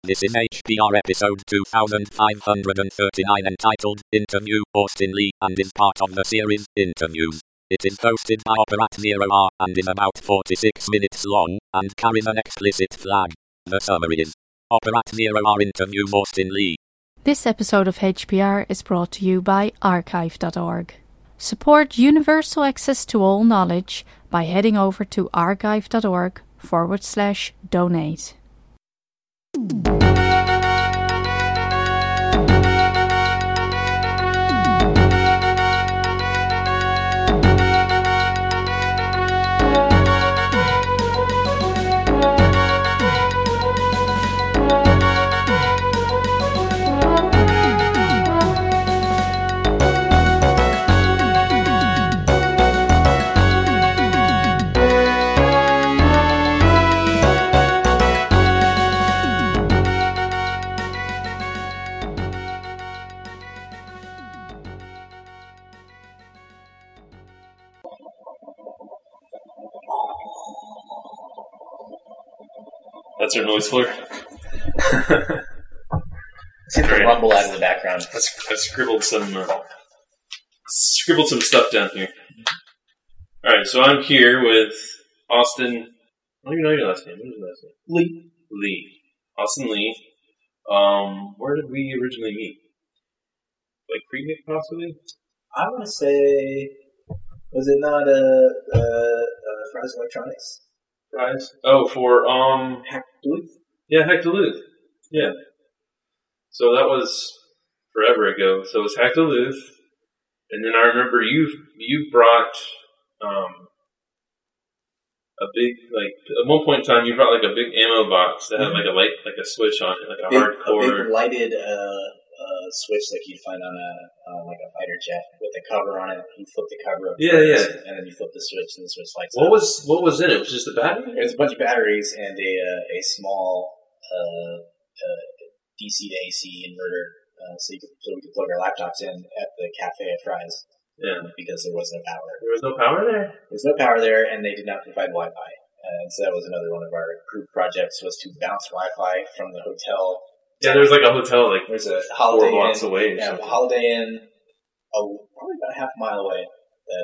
This is HPR episode 2539 entitled Interview Austin Lee and is part of the series Interviews. It is hosted by Operat Zero R and is about 46 minutes long and carries an explicit flag. The summary is Operat Zero R interviews Austin Lee. This episode of HPR is brought to you by archive.org. Support universal access to all knowledge by heading over to archive.org/donate. That's our noise floor. See the rumble out of the background. I scribbled some stuff down here. Alright, so I'm here with Austin. I don't even know your last name. What is your last name? Lee. Austin Lee. Where did we originally meet? Like Creeknick, possibly? I want to say, was it not Fry's Electronics? Fry's? Oh, for Hack Duluth? Yeah, Hack Duluth. Yeah. So that was forever ago. So it was Hack Duluth, and then I remember you brought a big, like, at one point in time you brought like a big ammo box that had like a light, like a switch on it, like a hardcore. A big lighted switch like you'd find on like a fighter jet with a cover on it. You flip the cover up, and then you flip the switch, and the switch lights up. What was in it? It was just a battery? It was a bunch of batteries and a small DC to AC inverter, so we could plug our laptops in at the cafe at Fry's. Yeah, because there was no power. There was no power there? There was no power there, and they did not provide Wi-Fi. And so that was another one of our group projects, was to bounce Wi-Fi from the hotel. Yeah, there's like a hotel like there's a Holiday 4 blocks Inn, away. Yeah, a Holiday Inn, probably about a half mile away. That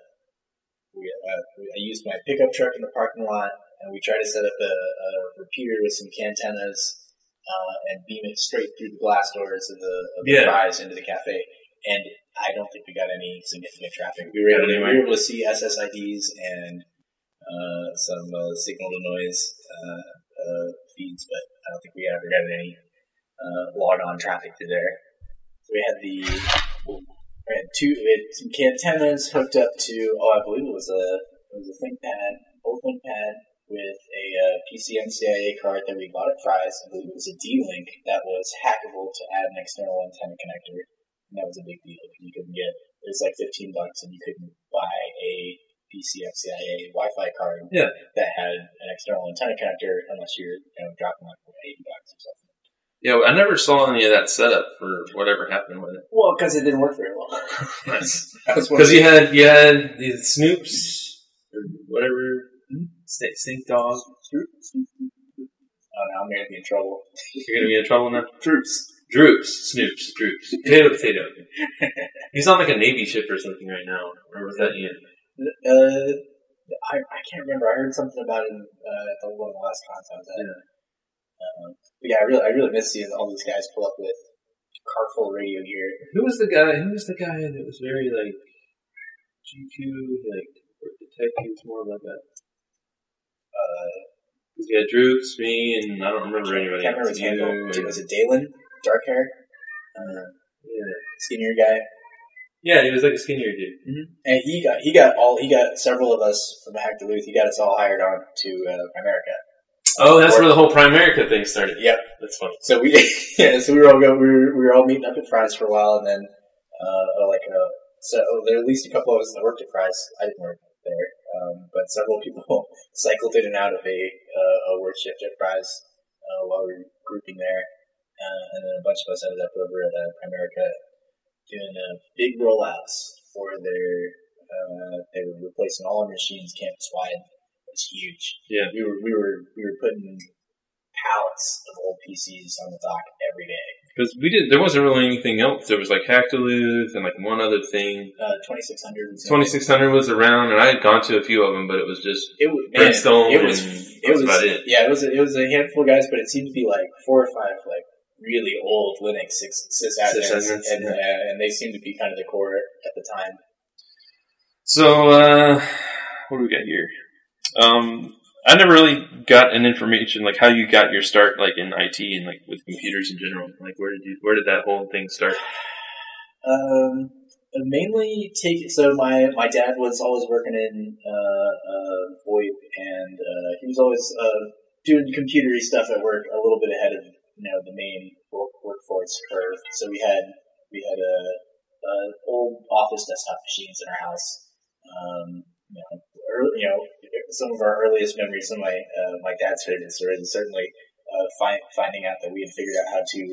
I used my pickup truck in the parking lot, and we tried to set up a repeater with some antennas and beam it straight through the glass doors of the Fry's into the cafe. And I don't think we got any significant traffic. We were able to see SSIDs and some signal-to-noise feeds, but I don't think we ever got any log-on traffic through there. So we had some antennas hooked up to, I believe it was a ThinkPad, old ThinkPad with a PCMCIA card that we bought at Fry's. I believe it was a D-Link that was hackable to add an external antenna connector. And that was a big deal. You couldn't get, it was like $15 and you couldn't buy a PCMCIA Wi-Fi card that had an external antenna connector unless you're dropping like $80 or something. Yeah, I never saw any of that setup for whatever happened with it. Well, because it didn't work very well. Because you had the Snoops or whatever, Stink Dog. Oh, now I'm going to be in trouble. You're going to be in trouble now? Droops. Snoops. Potato. He's on like a Navy ship or something right now. Or was that Ian? I can't remember. I heard something about it at one of the last cons I was at. But yeah, I really miss seeing all these guys pull up with car full radio gear. Who was the guy that was very like GQ, like worked at Tech? He was more like that. Because we had Droops, me, and I don't remember anybody. I can't remember his handle. Was it Dalen? Dark hair? Skinnier guy? Yeah, he was like a skinnier dude. Mm-hmm. And he got several of us from Hack Duluth. He got us all hired on to Primerica. Oh, that's where the whole Primerica thing started. Yep, that's funny. So we were all meeting up at Fry's for a while, and then so there were at least a couple of us that worked at Fry's. I didn't work there, but several people cycled in and out of a work shift at Fry's while we were grouping there, and then a bunch of us ended up over at Primerica doing big rollouts for their. They were replacing all our machines campus wide. It's huge. Yeah, we were putting pallets of old PCs on the dock every day. Because there wasn't really anything else. There was like Hackduluth and like one other thing. 2600. 2600 was around, and I had gone to a few of them, but it was just Redstone. It was about it. Yeah, it was a handful of guys, but it seemed to be like 4 or 5 like really old Linux sysadmins, and they seemed to be kind of the core at the time. So, what do we got here? I never really got an information like how you got your start, like in IT and like with computers in general. Like, where did that whole thing start? Mainly so my dad was always working in VoIP, and he was always doing computery stuff at work, a little bit ahead of the main workforce curve. So we had old office desktop machines in our house. Some of our earliest memories, some of my dad's favorite stories, is certainly finding out that we had figured out how to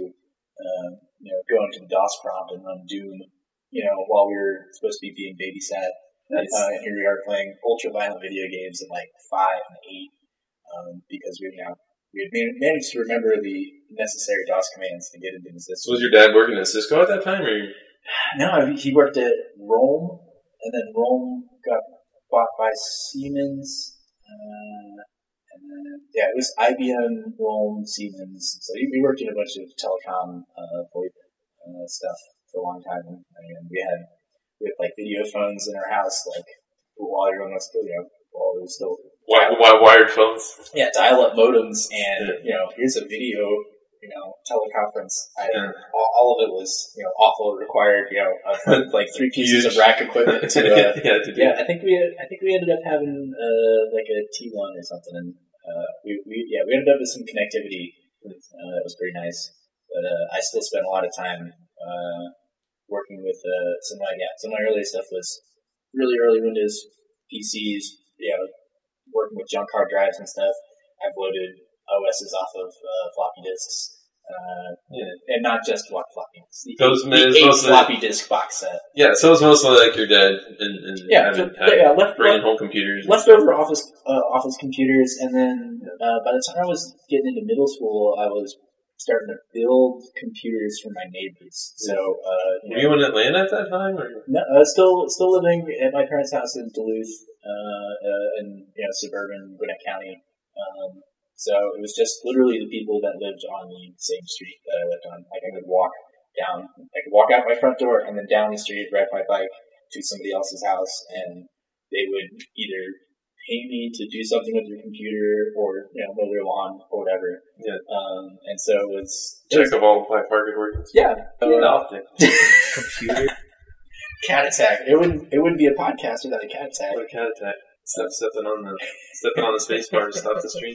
go into the DOS prompt and run Doom, while we were supposed to be being babysat. Nice. And here we are playing ultra-violent video games at like 5 and 8, because we had managed to remember the necessary DOS commands to get into the system. So was your dad working at Cisco at that time, or? No, he worked at Rohm, and then Rohm got bought by Siemens, and then it was IBM, Rohm, Siemens. So he worked in a bunch of telecom VoIP stuff for a long time, and we had like video phones in our house, like while everyone was still, while it was still wired phones. Yeah, dial-up modems, and here's a video, teleconference. All of it was, awful. It required, like 3 pieces of rack equipment to. I think we ended up having like a T1 or something, and we ended up with some connectivity. That was pretty nice, but I still spent a lot of time working with some of my earlier stuff was really early Windows PCs. Working with junk hard drives and stuff. I've loaded OSs off of floppy disks. And not just one floppy disk. The 8 floppy disk box set. Yeah, so it was mostly like your dad and bringing home computers. Leftover office computers, and then by the time I was getting into middle school, I was starting to build computers for my neighbors. So, were you in Atlanta at that time? Or? No, still living at my parents' house in Duluth, in suburban Gwinnett County. So it was just literally the people that lived on the same street that I lived on. Like I could walk out my front door and then down the street, ride my bike to somebody else's house, and they would either pay me to do something with your computer or mow their lawn or whatever. Yeah. And so it was check of all 5 target workings. Yeah. Computer. Cat attack. It wouldn't be a podcast without a cat attack. What a cat attack. Stepping on the space bar to stop the stream.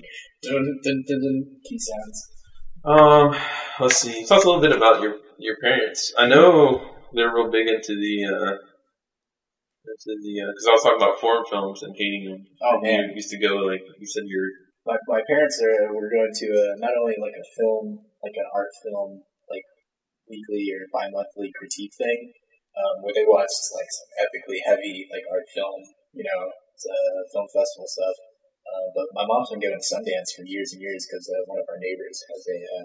Key sounds. Let's see. Talk a little bit about your parents. I know they're real big into the because I was talking about foreign films and hating them. Oh man, you used to go like you said my parents were going to not only like a film, like an art film, like weekly or bi-monthly critique thing, where they watched like some epically heavy like art film, film festival stuff. But my mom's been going to Sundance for years and years because one of our neighbors has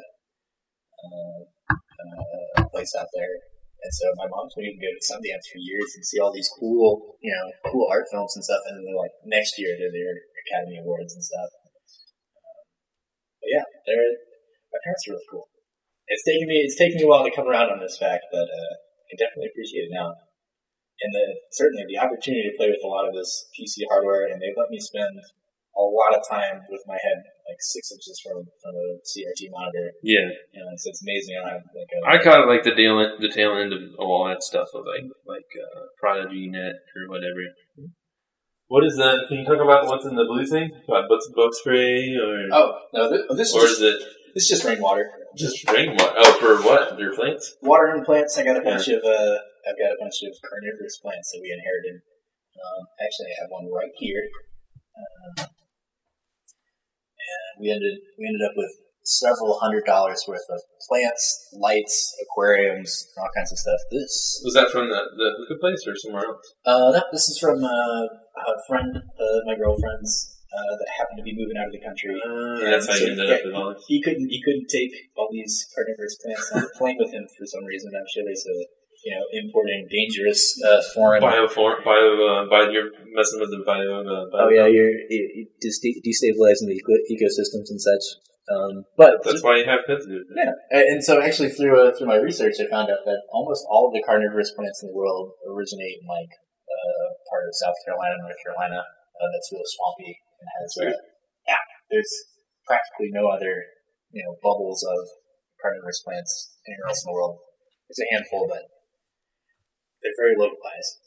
a place out there. And so my mom's been able to go to Sundance for years and see all these cool art films and stuff. And then like next year they're their Academy Awards and stuff. But yeah, my parents are really cool. It's taken me a while to come around on this fact, but I can definitely appreciate it now. And certainly the opportunity to play with a lot of this PC hardware, and they let me spend a lot of time with my head like 6 inches from a CRT monitor. Yeah. So it's amazing. I caught like the tail end of all that stuff of like Prodigy Net or whatever. What is that? Can you talk about what's in the blue thing? Bug spray or? Oh no! This is just rainwater. Just rainwater. Oh, for what? Your plants? Water and plants. I got a bunch of carnivorous plants that we inherited. Actually, I have one right here. And we ended up with several $100s worth of plants, lights, aquariums, and all kinds of stuff. This was that from the hookah place or somewhere else? This is from a friend, my girlfriend's that happened to be moving out of the country. That's how you ended up with all this. He couldn't take all these carnivorous plants on the plane with him for some reason. I'm sure there's importing dangerous foreign. You're messing with the you're destabilizing the ecosystems and such. But that's why you have pets. Yeah, and so actually through my research, I found out that almost all of the carnivorous plants in the world originate in part of South Carolina, North Carolina. That's real swampy and has there's practically no other bubbles of carnivorous plants anywhere else in the world. There's a handful, but they're very localized.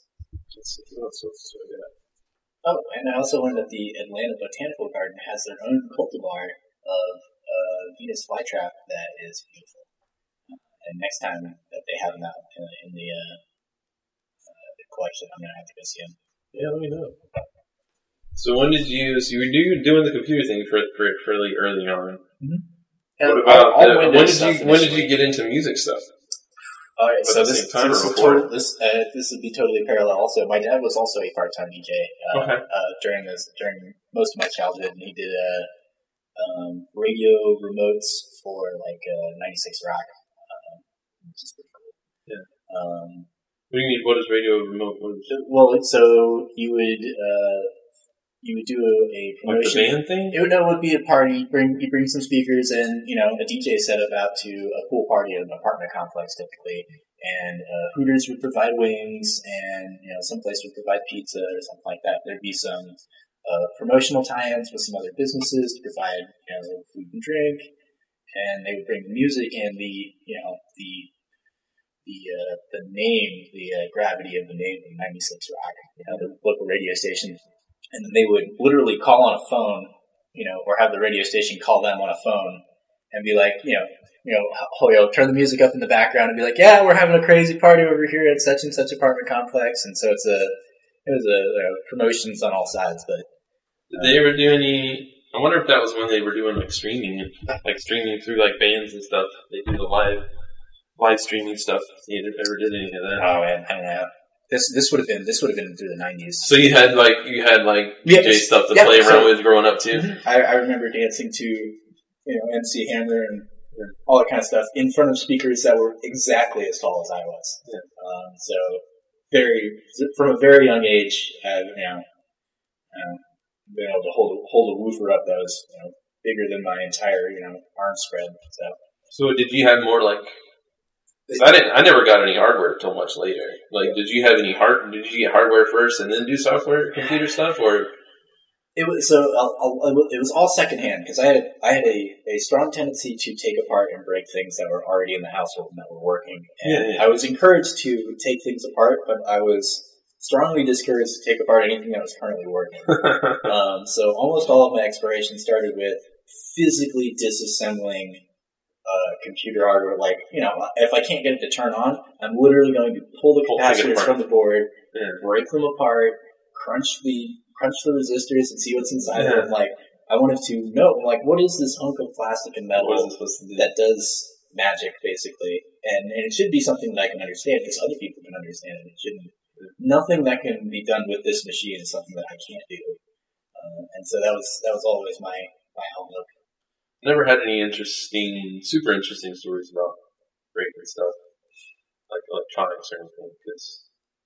Oh, and I also learned that the Atlanta Botanical Garden has their own cultivar of Venus flytrap that is beautiful. And next time that they have them out in the collection, I'm going to have to go see them. Yeah, let me know. So when did you? So you were doing the computer thing fairly early on. Mm-hmm. What about when did you get into music stuff? All right, so this would be totally parallel. Also, my dad was also a part-time DJ during most of my childhood, and he did radio remotes for 96 Rock, which is pretty cool. Yeah. What do you mean? What is radio remote? Well, so you would do a promotion. Like the band thing? It would be a party. You bring some speakers and, a DJ set up out to a pool party at an apartment complex typically. And Hooters would provide wings and, some place would provide pizza or something like that. There'd be some promotional tie-ins with some other businesses to provide, food and drink. And they would bring the music and the gravity of the name of 96 Rock, the local radio station. And then they would literally call on a phone, or have the radio station call them on a phone and be like, turn the music up in the background and be like, yeah, we're having a crazy party over here at such and such apartment complex. And so it was promotions on all sides. But did they ever do any? I wonder if that was when they were doing streaming through bands and stuff. They do the live streaming stuff. They ever did any of that? Oh man, I don't know. This would have been through the 90s. So you had DJ stuff to play around with growing up too. Mm-hmm. I remember dancing to MC Hammer and all that kind of stuff in front of speakers that were exactly as tall as I was. Yeah. From a very young age, being able to hold a woofer up that was bigger than my entire arm spread. So did you have more I never got any hardware until much later. Did you have any Did you get hardware first and then do software, computer stuff, or? It was all secondhand because I had a strong tendency to take apart and break things that were already in the household and that were working. And I was encouraged to take things apart, but I was strongly discouraged to take apart anything that was currently working. So almost all of my exploration started with physically disassembling computer hardware. If I can't get it to turn on, I'm literally going to pull the capacitors from the board, break them apart, crunch the resistors and see what's inside of them. I wanted to know, what is this hunk of plastic and metal that does magic, basically? And it should be something that I can understand because other people can understand it. It shouldn't. Nothing that can be done with this machine is something that I can't do. And so that was always my outlook. Never had any super interesting stories about breaking stuff, like electronics or anything, because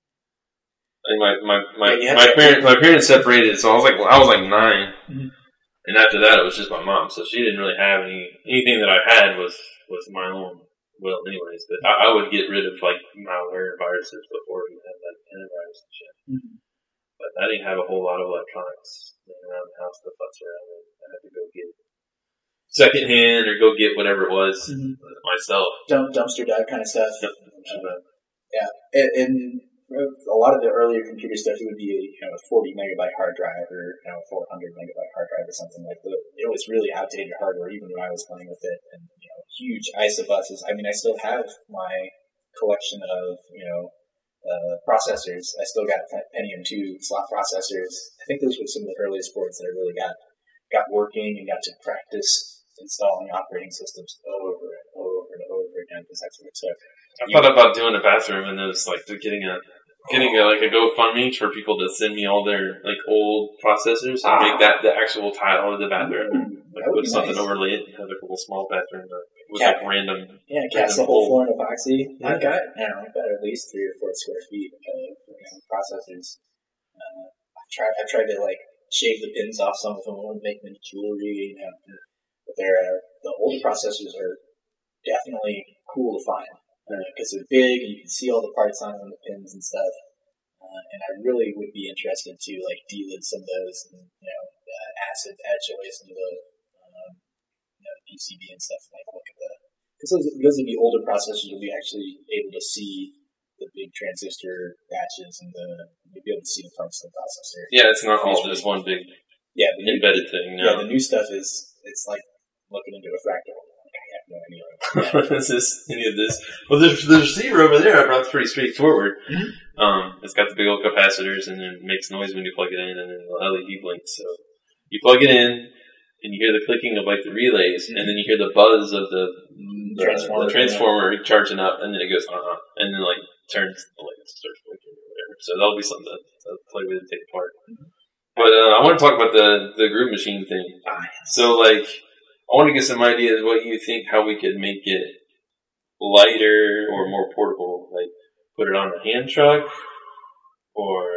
I think my parents separated, so I was 9, mm-hmm. and after that it was just my mom, so she didn't really have anything that I had was my own will, anyways. But I would get rid of malware and viruses before we had antivirus and shit. Mm-hmm. But I didn't have a whole lot of electronics laying around the house to futz around with. I had to go get secondhand or go get whatever it was myself. Dumpster dive kind of stuff. Yeah, and a lot of the earlier computer stuff, it would be a 40 megabyte hard drive or 400 megabyte hard drive or something like that. It was really outdated hardware even when I was playing with it, and huge ISA buses. I mean, I still have my collection of processors. I still got Pentium 2 slot processors. I think those were some of the earliest boards that I really got working and got to practice installing operating systems over and over and over again because that's what it took. I thought about doing a bathroom and it was getting a getting a GoFundMe for people to send me all their old processors and make that the actual tile of the bathroom. Put something overlay it and have a little small bathroom with random. Yeah, cast the whole floor in epoxy. I've got at least 3 or 4 square feet of processors. I've tried to shave the pins off some of them and make them into jewelry. But the older processors are definitely cool to find because they're big and you can see all the parts on them, the pins and stuff. And I really would be interested to delid some of those and acid etch away some of the PCB and stuff. Look at because those would be older processors. You'll be actually able to see the big transistor batches and you'll be able to see the parts of the processor. Yeah, it's not all just one big embedded thing. No. Yeah, the new stuff it's like looking into a fractal. I have no idea. Is this any of this? Well, the receiver over there I brought pretty straightforward. Mm-hmm. It's got the big old capacitors and it makes noise when you plug it in and then the LED blinks. So you plug it in and you hear the clicking of the relays and then you hear the buzz of the transformer charging up and then it goes and then turns the light starts blinking or whatever. So that'll be something to play with and take apart. But I want to talk about the groove machine thing. So I want to get some ideas what you think how we could make it lighter or more portable. Put it on a hand truck or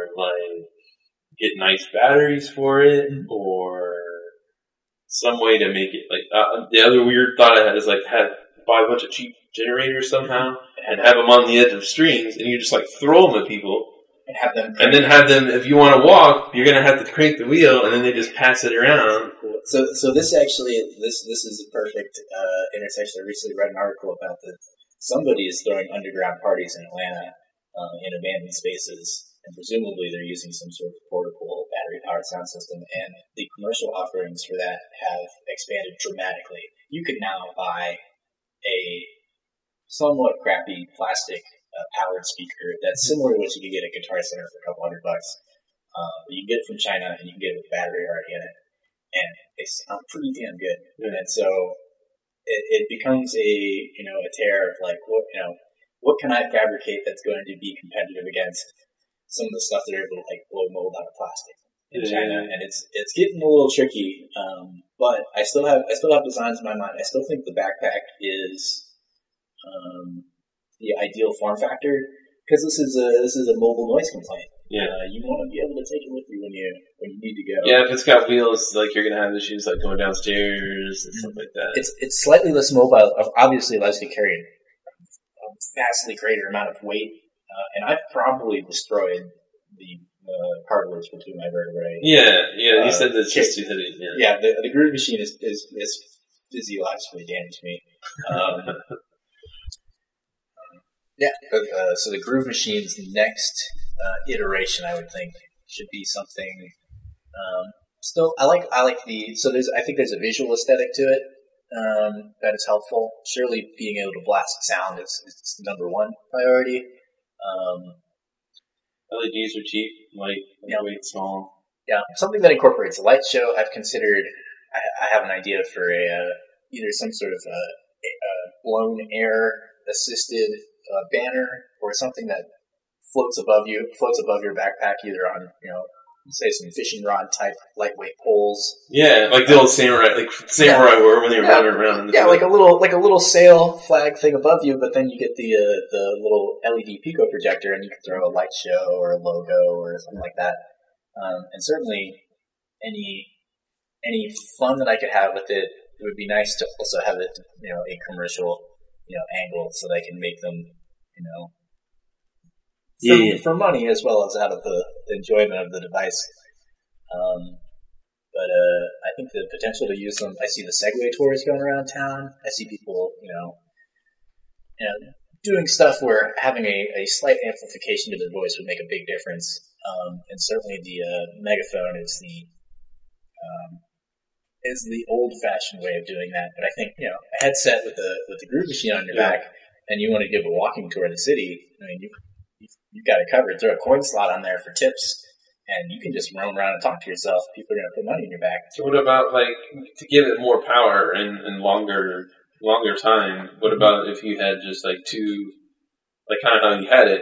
get nice batteries for it or some way to make it the other weird thought I had is buy a bunch of cheap generators somehow and have them on the edge of strings and you just throw them at people and have them if you want to walk you're gonna have to crank the wheel and then they just pass it around. So this actually this is a perfect intersection. I recently read an article about somebody is throwing underground parties in Atlanta in abandoned spaces. And presumably they're using some sort of portable battery-powered sound system, and the commercial offerings for that have expanded dramatically. You can now buy a somewhat crappy plastic powered speaker that's similar to what you can get at Guitar Center for a couple $100. You can get it from China, and you can get it with a battery already in it, and they sound pretty damn good. Mm-hmm. And so it becomes a tear of what can I fabricate that's going to be competitive against some of the stuff they're able to blow mold out of plastic in China, and it's getting a little tricky. But I still have designs in my mind. I still think the backpack is the ideal form factor because this is a mobile noise complaint. Yeah, you want to be able to take it with you when you need to go. Yeah, if it's got wheels, you're gonna have issues going downstairs and stuff like that. It's slightly less mobile. Obviously, allows you to carry a vastly greater amount of weight. And I've probably destroyed the cartilage between my vertebrae. Yeah. You said that's just too heavy. Yeah, the groove machine is physiologically damaged me. So the groove machine's next iteration, I would think, should be something. Still, I like the. So I think there's a visual aesthetic to it that is helpful. Surely, being able to blast sound is the number one priority. LEDs are cheap, lightweight, small. Yeah, something that incorporates a light show. I've considered. I have an idea for either some sort of blown air assisted banner or something that floats above your backpack, either on say some fishing rod type lightweight poles. Yeah, like the old samurai were when they were running around. Like a little sail flag thing above you, but then you get the little LED Pico projector, and you can throw a light show or a logo or something like that. And certainly, any fun that I could have with it, it would be nice to also have it, a commercial, angle, so that I can make them, for money as well as out of the enjoyment of the device. But I think the potential to use them. I see the Segway tours going around town. I see people, doing stuff where having a slight amplification to their voice would make a big difference. And certainly the megaphone is the old-fashioned way of doing that. But I think a headset with the groove machine on your back, and you want to give a walking tour of the city. I mean, you've got it covered. Throw a coin slot on there for tips, and you can just roam around and talk to yourself. People are going to put money in your back. So what about to give it more power and longer time? What about if you had just two, kind of how you had it,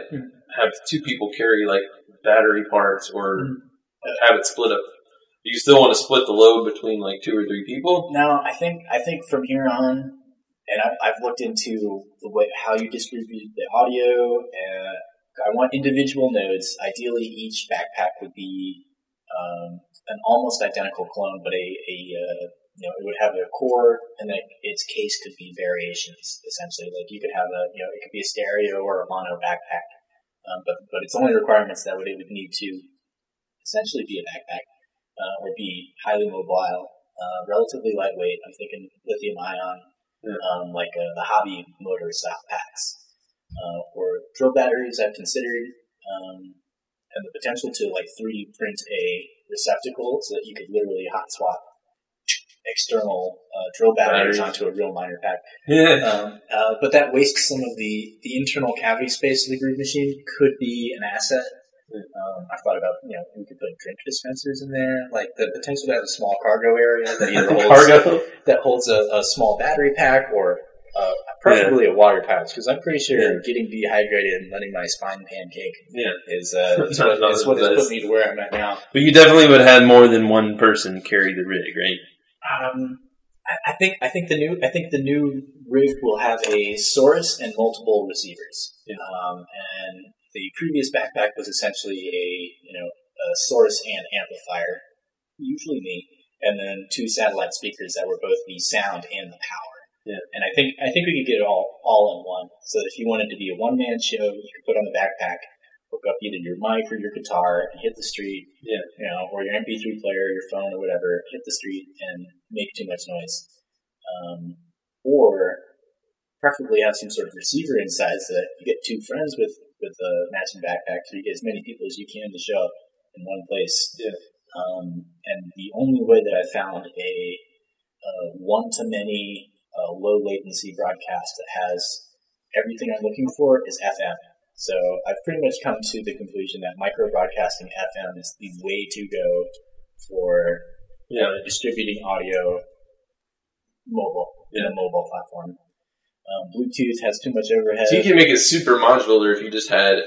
have two people carry like battery parts or have it split up. Do you still want to split the load between like 2 or 3 people? No, I think from here on, and I've looked into the way how you distribute the audio. I want individual nodes. Ideally, each backpack would be an almost identical clone, but it would have a core, and then its case could be variations. Essentially, like you could have it could be a stereo or a mono backpack. But its only requirements that it would need to essentially be a backpack or be highly mobile, relatively lightweight. I'm thinking lithium ion, like the hobby motor style packs. Or drill batteries I've considered, and the potential to like 3D print a receptacle so that you could literally hot swap external drill batteries onto a real miner pack. Yeah. But that wastes some of the internal cavity space of the Groove Machine. Could be an asset. I've thought about, we could put drink dispensers in there, like the potential to have a small cargo area that either holds a small battery pack or preferably a water pouch, because I'm pretty sure getting dehydrated and letting my spine pancake is what has put me to where I'm at now. But you definitely would have more than one person carry the rig, right? I think the new rig will have a source and multiple receivers. And the previous backpack was essentially a source and amplifier, usually me, and then 2 satellite speakers that were both the sound and the power. Yeah. And I think we could get it all in one. So if you wanted to be a one-man show, you could put on the backpack, hook up either your mic or your guitar, and hit the street. Yeah. Or your MP3 player, your phone, or whatever, hit the street and make too much noise. Or preferably have some sort of receiver inside so that you get 2 friends with a matching backpack, so you get as many people as you can to show up in one place. Yeah. And the only way that I found a one-to-many low latency broadcast that has everything I'm looking for is FM. So I've pretty much come to the conclusion that micro broadcasting FM is the way to go for distributing audio in a mobile platform. Bluetooth has too much overhead. So you can make it super modular if you just had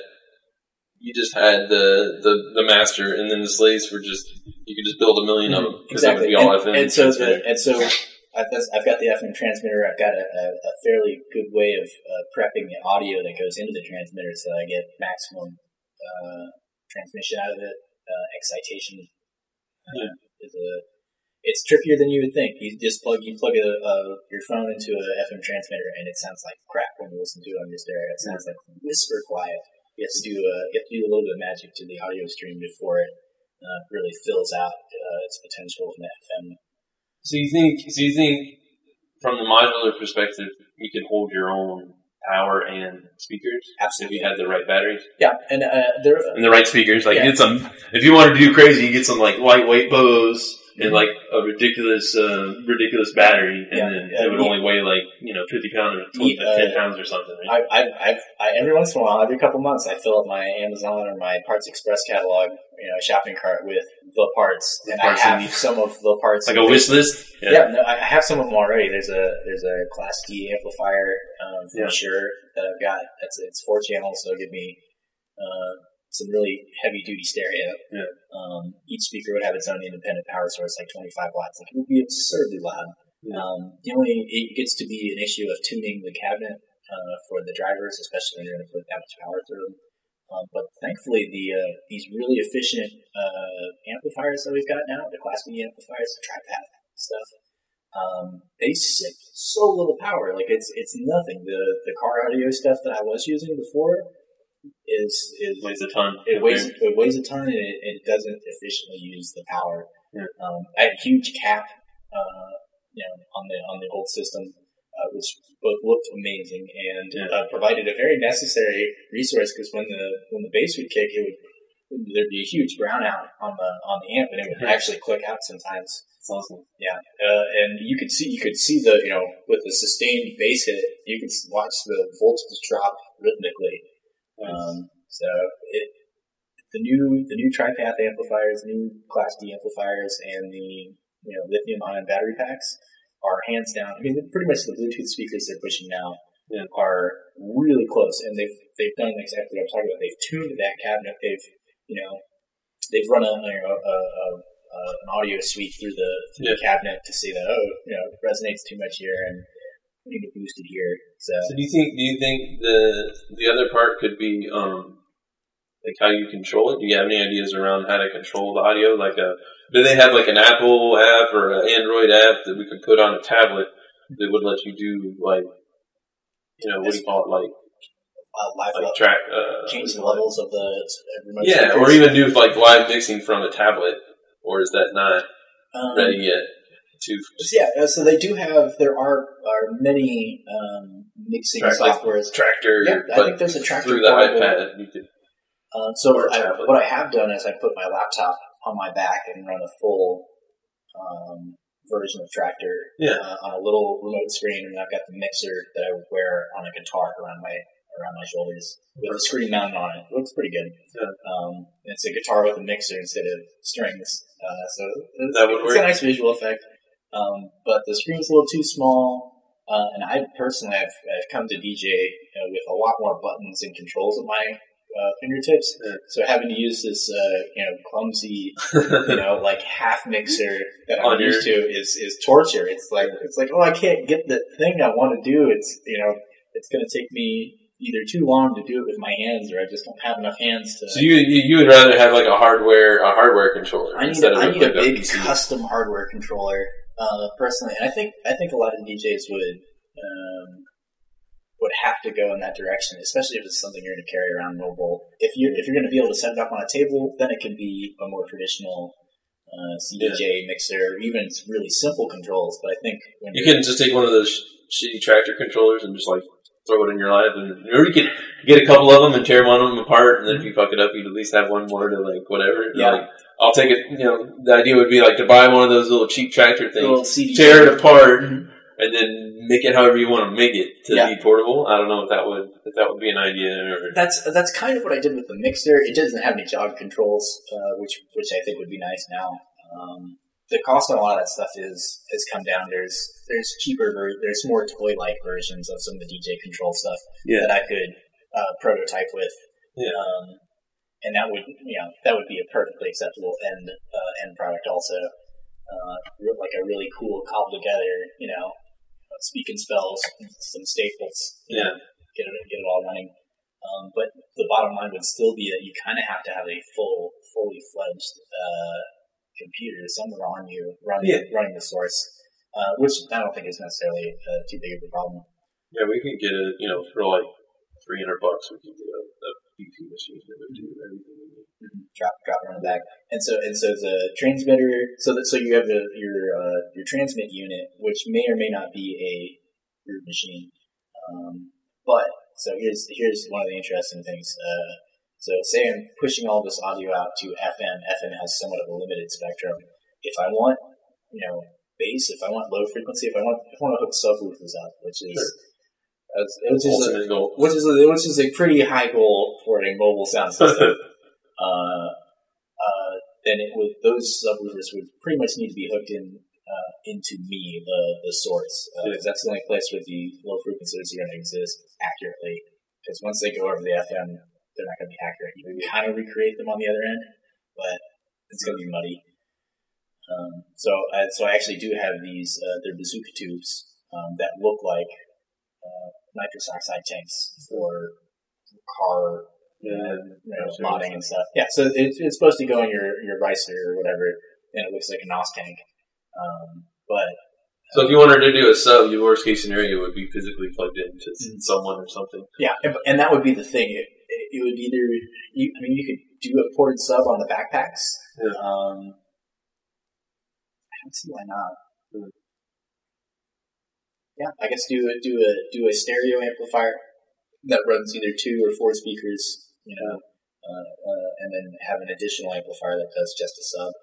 the master, and then the slaves were you could just build a million of them. Exactly. It would be all FM. And so I've got the FM transmitter. I've got a fairly good way of prepping the audio that goes into the transmitter so that I get maximum transmission out of it. Excitation it's trickier than you would think. You just plug your phone into a FM transmitter, and it sounds like crap when you listen to it on your stereo. It sounds like whisper quiet. You have to do a little bit of magic to the audio stream before it really fills out its potential in the FM. So you think from the modular perspective, you can hold your own power and speakers? Absolutely. If you had the right batteries? Yeah, and the right speakers. Like get some. If you want to do crazy, you get some like lightweight Bose and like a ridiculous battery, and then it would only weigh like 50 pounds or 10 pounds or something. Right? I every once in a while, every couple months, I fill up my Amazon or my Parts Express catalog, shopping cart with the parts, and I have some of the parts. Like a wish list. No, I have some of them already. There's a Class D amplifier for sure that I've got. It's 4 channels, so it'll give me some really heavy duty stereo. Yeah. Each speaker would have its own independent power source, like 25 watts. Like it would be absurdly loud. Yeah. It gets to be an issue of tuning the cabinet for the drivers, especially when you're going to put that much power through them. But thankfully, these really efficient amplifiers that we've got now, the Class D amplifiers, the TriPath stuff, they sip so little power. Like it's nothing. The car audio stuff that I was using before weighs a ton. It weighs a ton, and it doesn't efficiently use the power. Yeah. I had a huge cap, on the old system, which both looked amazing and provided a very necessary resource, because when the bass would kick, there'd be a huge brownout on the amp, and it would actually click out sometimes. That's awesome. Yeah, and you could see the with the sustained bass hit, you could watch the voltage drop rhythmically. So the new TriPath amplifiers, new Class D amplifiers, and the lithium ion battery packs are hands down. I mean, they're pretty much the Bluetooth speakers they're pushing now are really close, and they've done exactly what I'm talking about. They've tuned that cabinet. They've run an audio suite through the cabinet to say that it resonates too much here and we need to boost it here. So do you think the other part could be like how you control it? Do you have any ideas around how to control the audio? Like do they have like an Apple app or an Android app that we could put on a tablet that would let you do like what do you call it, like track change the levels of the remote speakers? Or even do like live mixing from a tablet, or is that not ready yet? So they do have. There are many mixing softwares. Like Tractor. Yeah, I think there's a Tractor through the iPad. You could. What I have done is I put my laptop on my back and run a full version of Tractor on a little remote screen, and I've got the mixer that I would wear on a guitar around my shoulders with a screen mounted on it. It looks pretty good. Yeah. It's a guitar with a mixer instead of strings, so it's a nice visual effect. But the screen's a little too small, and I personally have come to DJ with a lot more buttons and controls at my fingertips. Yeah. So having to use this clumsy like half mixer that I'm used to is torture. It's like I can't get the thing I want to do. It's it's going to take me either too long to do it with my hands, or I just don't have enough hands to. So you would rather have like a hardware controller? I need a big custom hardware controller personally, and I think a lot of DJs would have to go in that direction, especially if it's something you're going to carry around mobile. If you're going to be able to set it up on a table, then it can be a more traditional CDJ mixer, or even really simple controls. But I think you can just take one of those shitty Tractor controllers and just like throw it in your lap, or you could get a couple of them and tear one of them apart, and then if you fuck it up, you'd at least have one more to like whatever. Yeah. Like, I'll take it. The idea would be like to buy one of those little cheap Tractor things, tear it apart, and then make it however you want to make it to be portable. I don't know if that would be an idea. Or... That's kind of what I did with the mixer. It doesn't have any jog controls, which I think would be nice now. The cost on a lot of that stuff has come down. There's cheaper, there's more toy-like versions of some of the DJ control stuff that I could prototype with. Yeah. And that would be a perfectly acceptable end product also. Like a really cool cobbled together, speak and spells, some staples, get it all running. But the bottom line would still be that you kind of have to have a fully fledged computer somewhere on you running the source, which I don't think is necessarily too big of a problem. Yeah, we can get it, for like $300, we can get a PC machine that would do everything we need. Drop it on the back, and so the transmitter. So you have your transmit unit, which may or may not be a root machine. But so here's one of the interesting things. So say I'm pushing all this audio out to FM. FM has somewhat of a limited spectrum. If I want, bass, if I want low frequency, if I want to hook subwoofers up, which is a pretty high goal for a mobile sound system. Then those subwoofers would pretty much need to be hooked into me, the source, because that's the only place where the low frequencies are going to exist accurately. Because once they go over the FM, they're not going to be accurate. You can kind of recreate them on the other end, but it's going to be muddy. So I actually do have these. They're bazooka tubes that look like nitrous oxide tanks for car modding and stuff. Yeah, so it's supposed to go in your Vicer or whatever, and it looks like a NOS tank. So if you wanted to do a sub, your worst case scenario would be physically plugged into someone or something. Yeah, and that would be the thing. It would either you could do a ported sub on the backpacks. Yeah. I don't see why not. Yeah, I guess do a stereo amplifier that runs either 2 or 4 speakers, and then have an additional amplifier that does just a sub.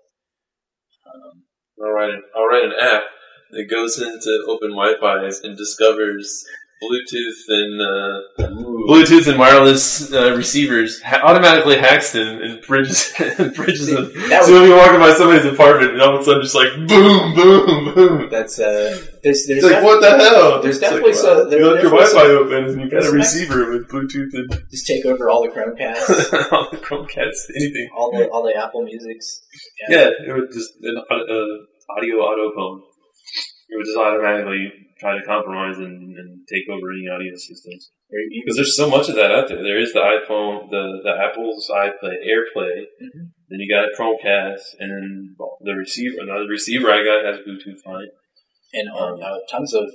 I'll write an app that goes into open Wi-Fi and discovers Bluetooth and wireless receivers automatically hacks them and bridges them. So when you're walking by somebody's apartment, and all of a sudden just like boom, boom, boom. That's there's like what the hell? There's definitely some. You left your Wi-Fi open and you got a receiver with Bluetooth and just take over all the Chromecasts, all the Chromecasts, anything, all the Apple Musics. Yeah, it would just an audio autophone. It would just automatically try to compromise and take over any audio systems. Because there's so much of that out there. There is the iPhone, the Apple's AirPlay. Mm-hmm. Then you got Chromecast, and then the receiver. Another receiver I got has Bluetooth fine. And tons of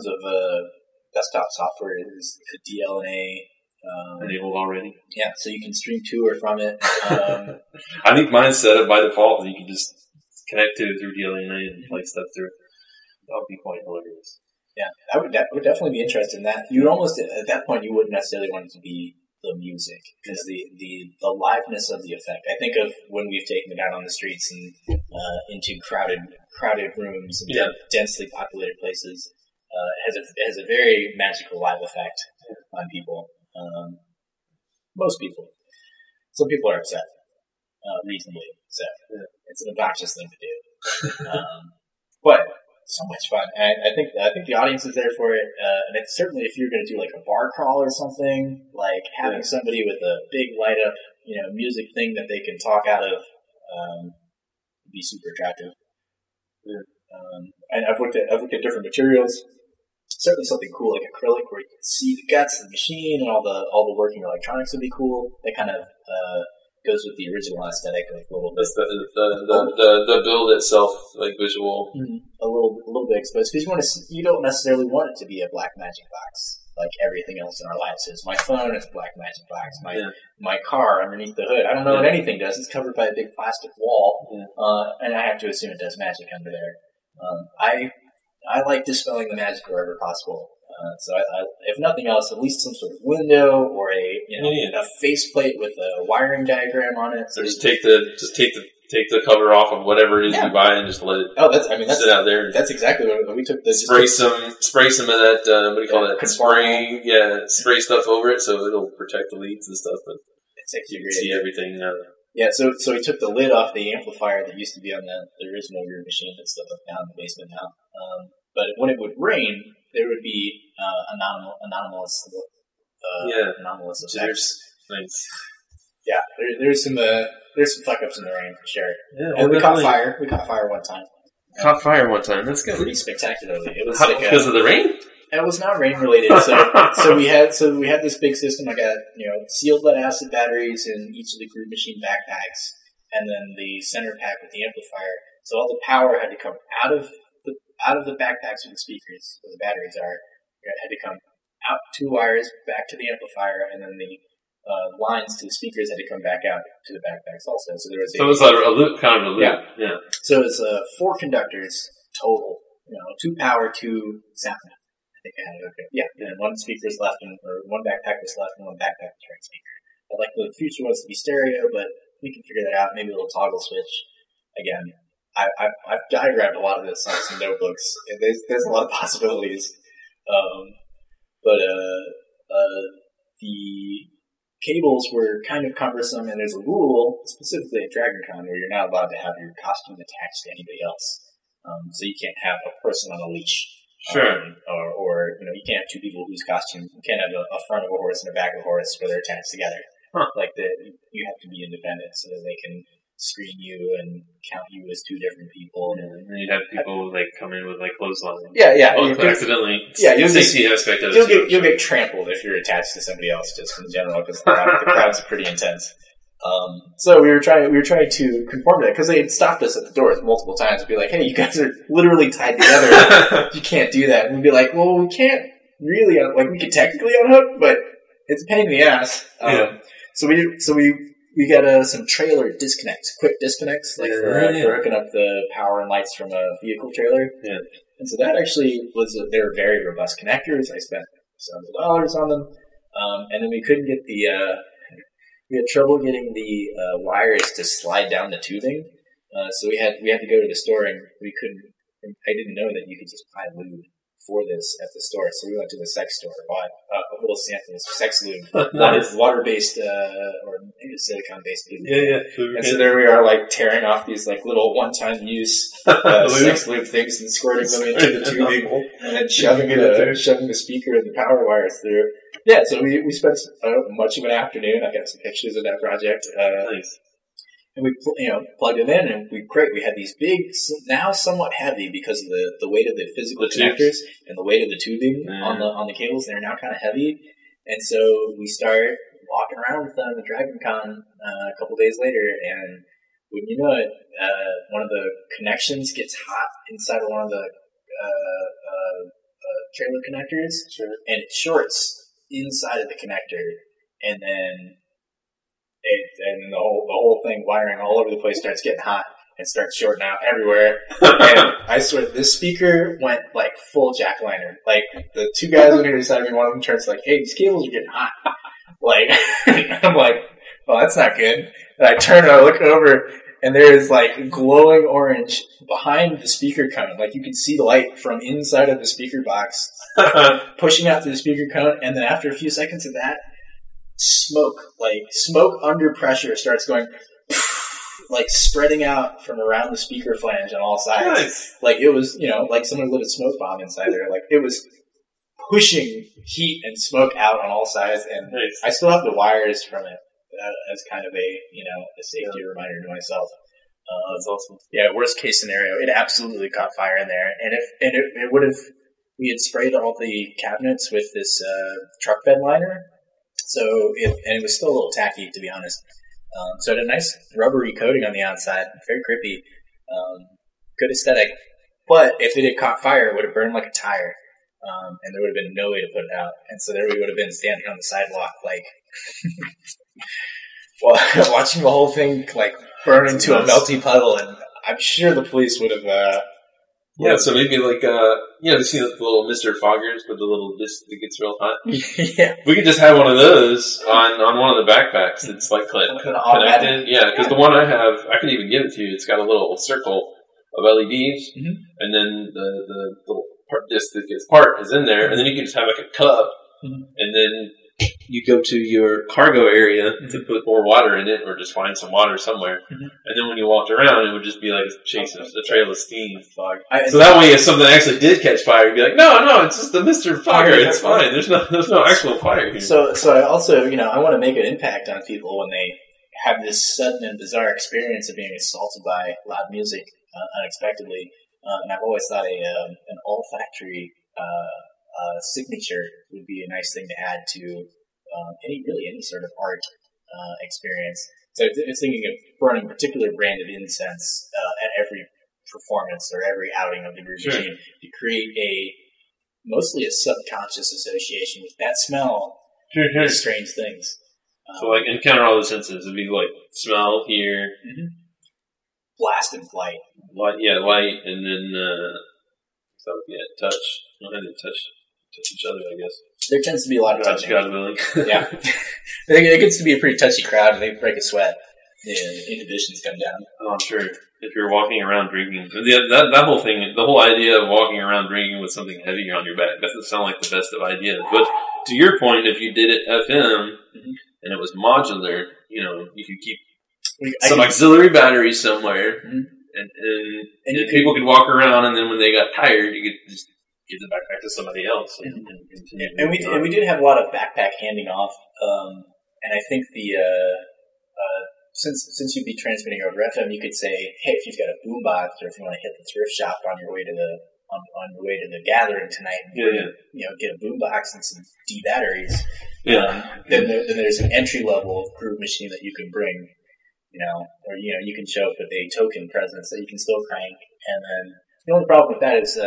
desktop software is DLNA. Enabled already. Yeah, so you can stream to or from it. I think mine's set up by default, and you can just connect to it through DLNA and play stuff through it. That would be quite hilarious. Yeah, I would definitely be interested in that. You would almost, at that point, you wouldn't necessarily want it to be the music, because the liveness of the effect. I think of when we've taken it out on the streets and into crowded rooms and densely populated places. It has a very magical live effect on people. Most people. Some people are upset, reasonably upset. Yeah. It's an obnoxious thing to do, but so much fun. And I think the audience is there for it. And it's certainly, if you're going to do like a bar crawl or something, like having somebody with a big light up, music thing that they can talk out of, would be super attractive. Yeah. And I've looked at different materials. Certainly something cool like acrylic, where you can see the guts of the machine and all the working electronics would be cool. That kind of goes with the original aesthetic a little bit. The build itself, like visual, a little bit exposed, because you don't necessarily want it to be a Blackmagic box like everything else in our lives is. My phone is a Blackmagic box. My car underneath the hood, I don't know what anything does. It's covered by a big plastic wall, and I have to assume it does magic under there. I like dispelling the magic wherever possible. So if nothing else, at least some sort of window or a faceplate with a wiring diagram on it. So just take the cover off of whatever it is you buy and just let it. That's sit out there. That's exactly what we took. Spray some of that. What do you call that? Spray. Yeah, spray stuff over it so it'll protect the leads and stuff. But it's actually you can see everything. Yeah, so we took the lid off the amplifier that used to be on the original Weird machine that's still down in the basement now. But when it would rain, there would be anomalous effects. Nice. Yeah, there's some fuck ups in the rain for sure. Yeah, and we caught fire. We caught fire one time. Caught fire one time. That's good. Pretty spectacularly. It was because of the rain. It was not rain related. So we had this big system. I got sealed lead acid batteries in each of the Groove Machine backpacks, and then the center pack with the amplifier. So all the power had to come out of the backpacks with the speakers, where the batteries are. It had to come out 2 wires back to the amplifier, and then the lines to the speakers had to come back out to the backpacks also. So there was it was like a loop, kind of a loop. Yeah. So it was 4 conductors total. 2 power, 2 sound. I think I had it okay. Yeah, and 1 speaker's left, or 1 backpack was left, and 1 backpack was right speaker. I'd like the future ones to be stereo, but we can figure that out. Maybe a little toggle switch. Again, I've diagrammed a lot of this on some notebooks, and there's a lot of possibilities. But the cables were kind of cumbersome, and there's a rule, specifically at DragonCon, where you're not allowed to have your costume attached to anybody else. So you can't have a person on a leash. Sure. Or you can't have 2 people whose costume, you can't have a front of a horse and a back of a horse where they're attached together. Huh. You have to be independent so that they can screen you and count you as 2 different people. Yeah, and you'd have people come in with clotheslines. Yeah. Accidentally. Yeah, the safety aspect of it. You'll get trampled if you're attached to somebody else, just in general, because the crowd's pretty intense. So we were trying to conform to that, because they had stopped us at the doors multiple times and be like, "Hey, you guys are literally tied together. You can't do that." And we'd be like, "Well, we can't really. We could technically unhook, but it's a pain in the ass." So we got some trailer disconnects, quick disconnects, for hooking up the power and lights from a vehicle trailer. Yeah. And so that actually they were very robust connectors. I spent several dollars on them, and then we couldn't get we had trouble getting the wires to slide down the tubing. So we had to go to the store, and we couldn't. I didn't know that you could just buy lube for this at the store. So we went to the sex store, bought a little sample of sex lube, water-based or maybe silicone-based lube. Yeah. And so there we are, like tearing off these like little one-time use sex lube things and squirting them into the tubing, and then shoving the speaker and the power wires through. Yeah, so we spent much of an afternoon. I got some pictures of that project. Nice. And we plugged it in, and we had these big, now somewhat heavy because of the weight of the physical connectors and the weight of the tubing on the cables. They're now kind of heavy, and so we start walking around with them at DragonCon a couple days later, and wouldn't you know it, one of the connections gets hot inside of one of the trailer connectors, and it shorts inside of the connector, and then the whole thing, wiring all over the place, starts getting hot and starts shorting out everywhere. And I swear, this speaker went like full jackliner. Like the two guys on either side of me, one of them turns like, "Hey, these cables are getting hot." Like I'm like, "Well, that's not good." And I turn and I look over, and there is like glowing orange behind the speaker cone. Like you can see the light from inside of the speaker box pushing out to the speaker cone, and then after a few seconds of that, smoke under pressure starts going, like spreading out from around the speaker flange on all sides. Nice. Like it was, like someone lit a smoke bomb inside there. Like it was pushing heat and smoke out on all sides. And nice. I still have the wires from it as kind of a safety reminder to myself. That's awesome. Yeah, worst case scenario, it absolutely caught fire in there. And it would have, we had sprayed all the cabinets with this truck bed liner. So it was still a little tacky, to be honest. So it had a nice rubbery coating on the outside, very grippy, good aesthetic. But if it had caught fire, it would have burned like a tire, and there would have been no way to put it out. And so there we would have been standing on the sidewalk, like, watching the whole thing like burn into a melty puddle. And I'm sure the police would have. Yeah, so maybe like, you see the little Mr. Foggers with the little disc that gets real hot? Yeah. We could just have one of those on one of the backpacks that's like connected. Yeah, because the one I have, I can even give it to you. It's got a little circle of LEDs, and then the little disc that gets part is in there, and then you can just have like a cup, and then you go to your cargo area to put more water in it, or just find some water somewhere. And then when you walked around, it would just be like a trail of steam. So that way, if something actually did catch fire, you'd be like, no, it's just the Mr. Fire. It's fine. There's no actual fire here. So I also, I want to make an impact on people when they have this sudden and bizarre experience of being assaulted by loud music unexpectedly. And I've always thought an olfactory signature would be a nice thing to add to any sort of art experience. So I was thinking of burning a particular brand of incense at every performance or every outing of the Groove Machine to create mostly a subconscious association with that smell with strange things. So like encounter all the senses. It'd be like smell, hear, blast and light. Light, and then touch. Don't have to touch each other, I guess. There tends to be a lot of touching. God willing. Yeah. It gets to be a pretty touchy crowd, and they break a sweat. The inhibitions come down. Oh, I'm sure. If you're walking around drinking, that whole thing, the whole idea of walking around drinking with something heavy on your back, doesn't sound like the best of ideas. But to your point, if you did it FM and it was modular, you could keep some auxiliary batteries somewhere, and people could walk around, and then when they got tired, you could just give the backpack to somebody else and continue. And we did have a lot of backpack handing off, and I think since you'd be transmitting over FM, you could say, hey, if you've got a boombox, or if you want to hit the thrift shop on your way to the gathering tonight, and get a boombox and some D batteries. Then there's an entry level Groove Machine that you can bring, or you can show up with a token presence that you can still crank. And then the only problem with that is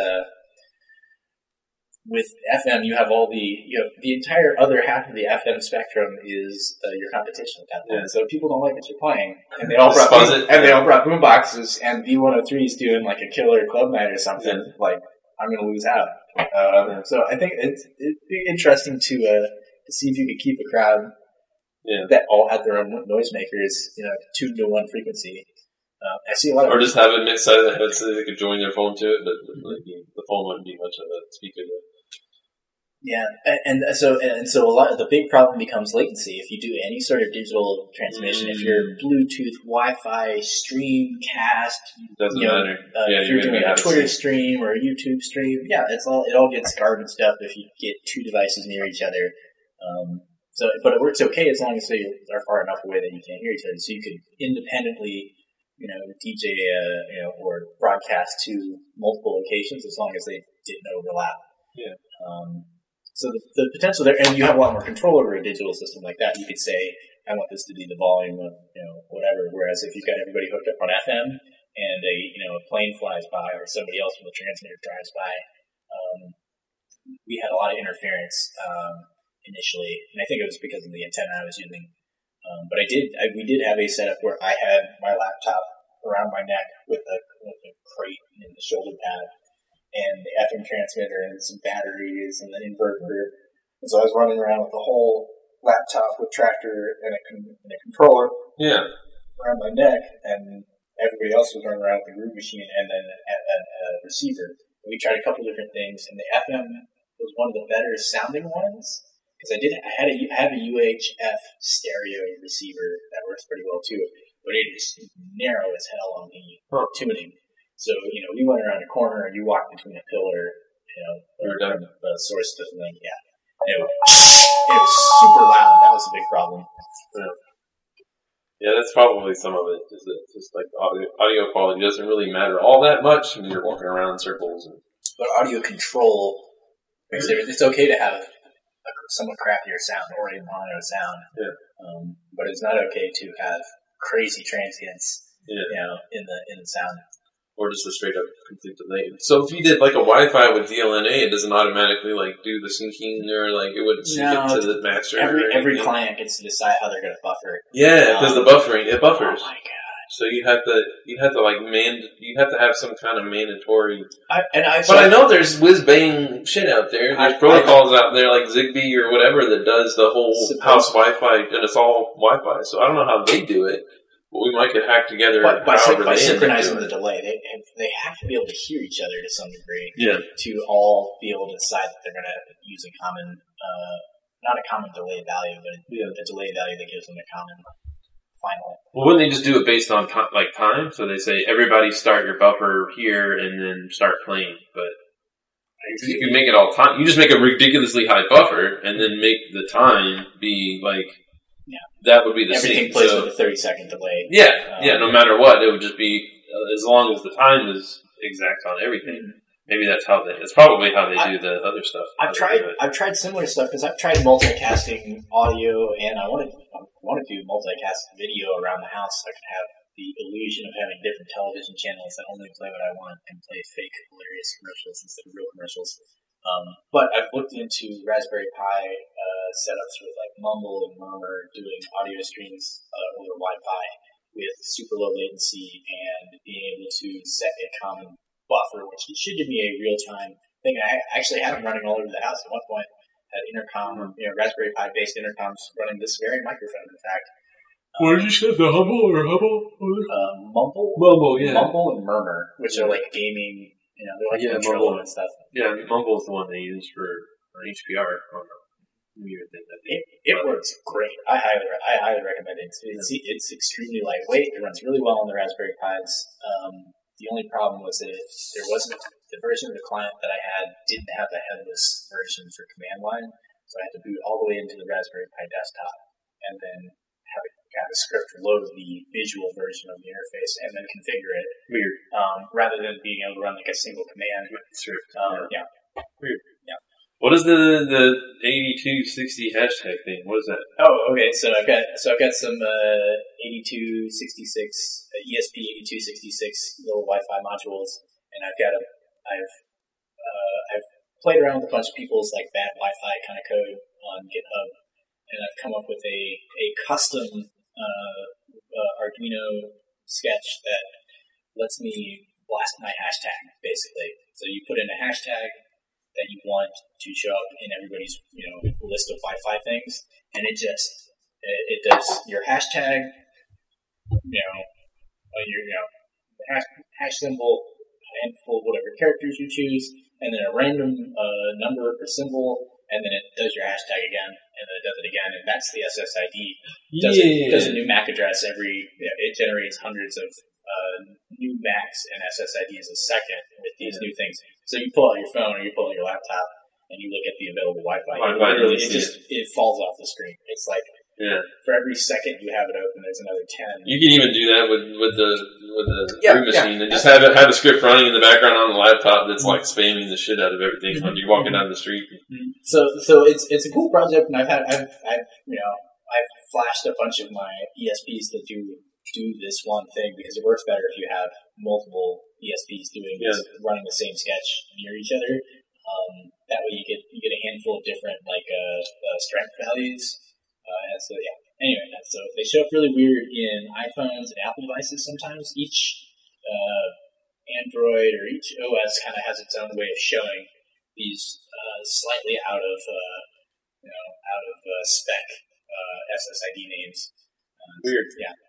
with FM, you have the entire other half of the FM spectrum is your competition at that point. So people don't like what you're playing, and they all brought boomboxes, and V103's doing like a killer club night or something. Like, I'm going to lose out. So I think it'd be interesting to see if you could keep a crowd that all had their own noisemakers, tuned to one frequency. I see a lot of... Or just have it inside of the head so they could join their phone to it, but the phone wouldn't be much of a speaker though. Yeah, and so a lot of the big problem becomes latency. If you do any sort of digital transmission, if you're Bluetooth, Wi-Fi, stream, cast, doesn't matter. If you're doing a Twitter stream or a YouTube stream, it all gets garbaged up if you get two devices near each other. But it works okay as long as they are far enough away that you can't hear each other. So you could independently, DJ, or broadcast to multiple locations as long as they didn't overlap. Yeah. So the potential there, and you have a lot more control over a digital system like that. You could say, I want this to be the volume of, whatever. Whereas if you've got everybody hooked up on FM and a plane flies by or somebody else from the transmitter drives by, we had a lot of interference initially, and I think it was because of the antenna I was using. But we did have a setup where I had my laptop around my neck with a crate in the shoulder pad, and the FM transmitter and some batteries and the inverter. And so I was running around with the whole laptop with tractor and a controller around my neck, and everybody else was running around with the Groove Machine and then a receiver. And we tried a couple different things, and the FM was one of the better sounding ones because I have a UHF stereo receiver that works pretty well too, but it is narrow as hell on the tuning. So, we went around a corner and you walked between a pillar, from the source to the link. Yeah. It was super loud. That was a big problem. Yeah, that's probably some of it. Just like audio quality doesn't really matter all that much when you're walking around in circles. But audio control, because it's okay to have a somewhat crappier sound or a mono sound. Yeah. But it's not okay to have crazy transients, in the sound. Or just a straight up complete delay. So if you did like a Wi-Fi with DLNA, it doesn't automatically do the syncing or it wouldn't sync it to the master. Every client gets to decide how they're going to buffer. Yeah, because the buffering, it buffers. Oh my god! So you'd have to have some kind of mandatory. But I know there's whiz bang shit out there. There's protocols out there like Zigbee or whatever that does the whole house Wi-Fi, and it's all Wi-Fi. So I don't know how they do it. But we might get hacked together by synchronizing the delay. They have to be able to hear each other to some degree. Yeah. To all be able to decide that they're going to use a common, not a common delay value, but a delay value that gives them a common final. Well, wouldn't they just do it based on time? So they say everybody start your buffer here and then start playing. But you can make it all time. You just make a ridiculously high buffer and then make the time be that would be the everything sync. plays with a 30-second delay. Yeah, no matter what, it would just be as long as the time is exact on everything. Maybe that's how it's probably how they do the other stuff. I've tried similar stuff because I've tried multicasting audio, and I want to do multicast video around the house so I can have the illusion of having different television channels that only play what I want and play fake hilarious commercials instead of real commercials. But I've looked into Raspberry Pi setups with Mumble and Murmur doing audio streams over Wi-Fi with super low latency and being able to set a common buffer, which should give me a real-time thing. I actually had them running all over the house at one point. Had intercom, Raspberry Pi-based intercoms running this very microphone, in fact. What did you say? The Hubble or Hubble? Mumble? Mumble, yeah. Mumble and Murmur, which are gaming. They're Mumble and stuff. Yeah, Mumble's the one they use for HPR. It works great. I highly recommend it. It's extremely lightweight. It runs really well on the Raspberry Pis. The only problem was that there wasn't the version of the client that I had didn't have the headless version for command line, so I had to boot all the way into the Raspberry Pi desktop and then have a script load the visual version of the interface and then configure it. Weird. Rather than being able to run a single command. Yeah. Weird. Yeah. What is the 8260 hashtag thing? What is that? Oh, okay. So I've got some 8266 ESP 8266 little Wi-Fi modules, and I've played around with a bunch of people's bad Wi-Fi kind of code on GitHub, and I've come up with a custom Arduino sketch that lets me blast my hashtag, basically. So you put in a hashtag that you want to show up in everybody's list of Wi-Fi things, and it does your hashtag, your hash symbol, a handful of whatever characters you choose, and then a random number or symbol, and then it does your hashtag again, and then it does it again, and that's the SSID. Does a new MAC address it generates hundreds of new MACs and SSIDs a second with these new things. So you pull out your phone or you pull out your laptop and you look at the available Wi-Fi. It falls off the screen. It's like for every second you have it open, there's another 10. You can even do that with the room machine and just have a script running in the background on the laptop that's like spamming the shit out of everything when you're walking down the street. So it's a cool project, and I've flashed a bunch of my ESPs to do this one thing because it works better if you have multiple ESPs running the same sketch near each other. That way you get a handful of different strength values. Anyway, so they show up really weird in iPhones and Apple devices sometimes. Each Android or each OS kind of has its own way of showing these slightly out of spec SSID names. Weird.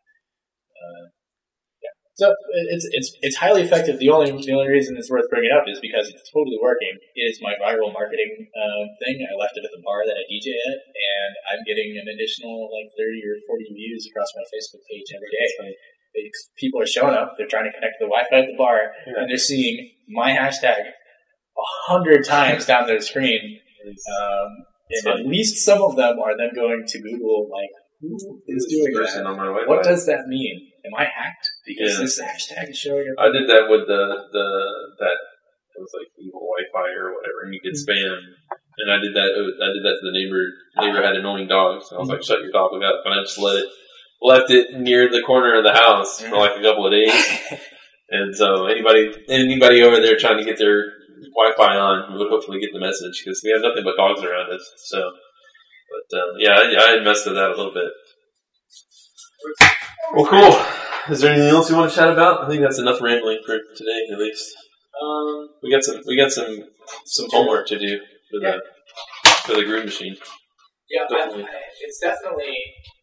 So it's highly effective. The only reason it's worth bringing up is because it's totally working. It is my viral marketing thing. I left it at the bar that I DJ at, and I'm getting an additional 30 or 40 views across my Facebook page every day. People are showing up. They're trying to connect to the Wi-Fi at the bar, and they're seeing my hashtag 100 times down their screen. And at least some of them are then going to Google who is doing that? On my Wi-Fi. What does that mean? Am I hacked? Because this hashtag is showing up. I did that with that it was like evil Wi-Fi or whatever, and you get spam. And I did that to the neighbor. The neighbor had annoying dogs, and I was like, "Shut your dog up!" And I just left it near the corner of the house for a couple of days. And so anybody over there trying to get their Wi-Fi on would hopefully get the message because we have nothing but dogs around us. So. But, I had messed with that a little bit. Well, cool. Is there anything else you want to chat about? I think that's enough rambling for today, at least. We got some homework to do for the groove machine. Yeah, it's definitely.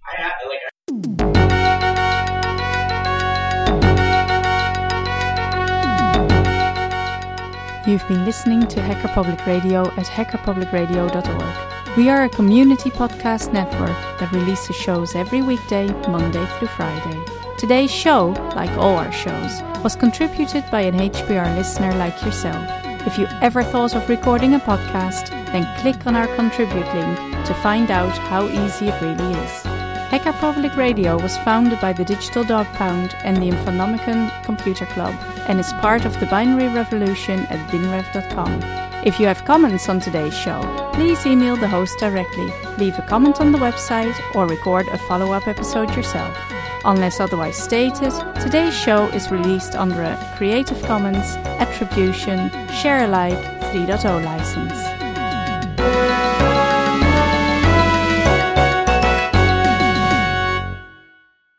You've been listening to Hacker Public Radio at hackerpublicradio.org. We are a community podcast network that releases shows every weekday, Monday through Friday. Today's show, like all our shows, was contributed by an HPR listener like yourself. If you ever thought of recording a podcast, then click on our contribute link to find out how easy it really is. Hacker Public Radio was founded by the Digital Dog Pound and the Infonomicon Computer Club and is part of the binary revolution at binrev.com. If you have comments on today's show, please email the host directly, leave a comment on the website, or record a follow-up episode yourself. Unless otherwise stated, today's show is released under a Creative Commons Attribution Share Alike 3.0 license.